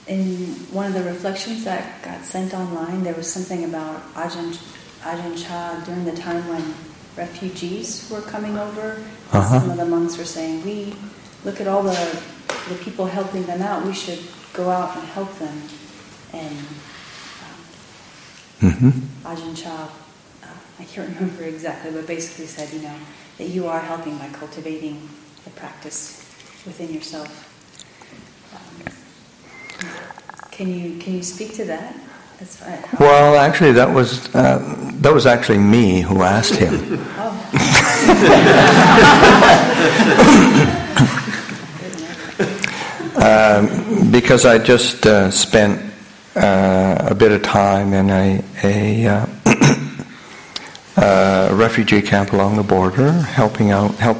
in one of the reflections that got sent online, there was something about Ajahn Chah during the time when refugees were coming over. Some of the monks were saying, we look at all the people helping them out, we should go out and help them. And Ajahn Chah, I can't remember exactly, but basically said, that you are helping by cultivating the practice within yourself. Can you speak to that? Well, actually, that was actually me who asked him. Because I just spent a bit of time in a refugee camp along the border, helping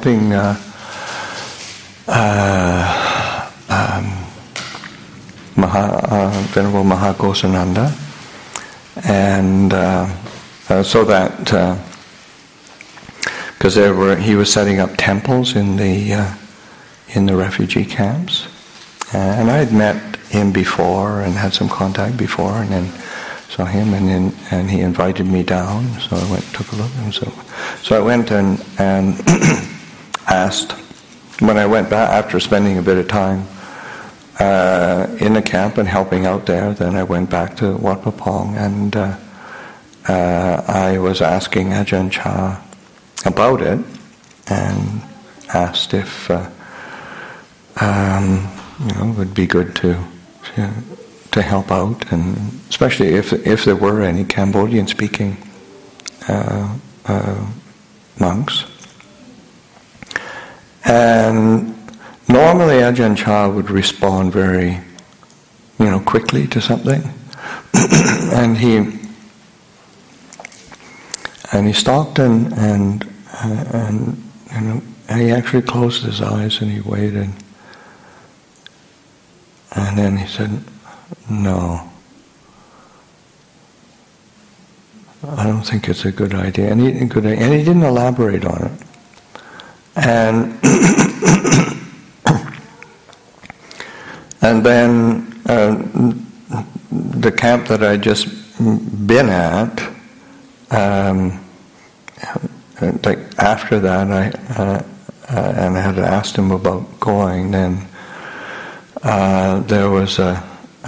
Venerable Mahagosananda, and so that because he was setting up temples in the refugee camps, and I had met him before and had some contact before, and then saw him, and he invited me down, so I went and took a look, and so I went and asked. When I went back after spending a bit of time in the camp and helping out there, then I went back to Wat Pah Pong, and I was asking Ajahn Chah about it, and asked if it would be good to help out, and especially if there were any Cambodian-speaking monks. And normally Ajahn Chah would respond very, quickly to something, and he stopped and he actually closed his eyes and he waited, and then he said, "No, I don't think it's a good idea," and he didn't elaborate on it. And and then the camp that I'd just been at, like after that, and I had asked him about going. Then there was a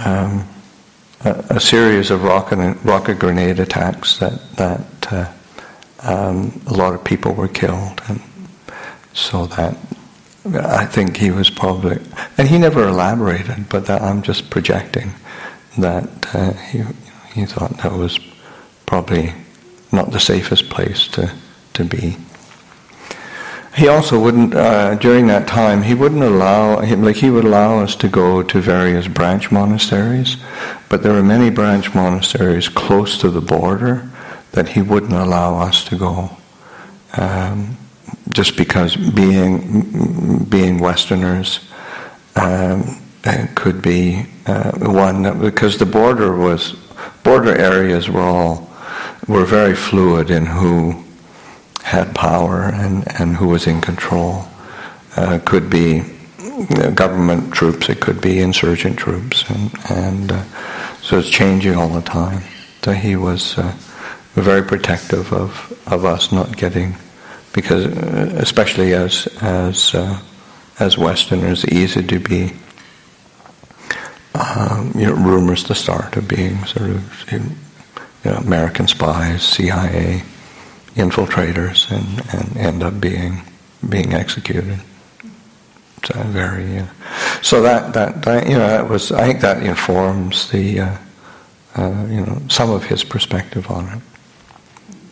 series of rocket grenade attacks that a lot of people were killed, and so that I think he was probably, and he never elaborated, but that I'm just projecting that he thought that was probably not the safest place to be. He also wouldn't, during that time, he would allow us to go to various branch monasteries, but there were many branch monasteries close to the border that he wouldn't allow us to go. Just because being Westerners could be one, because the border areas were very fluid in who had power and who was in control. Could be government troops, it could be insurgent troops, and so it's changing all the time. So he was very protective of us not getting. Because especially as Westerners, easy to be rumors to start of being sort of American spies, CIA infiltrators, and end up being executed. So very so that was, I think that informs the some of his perspective on it.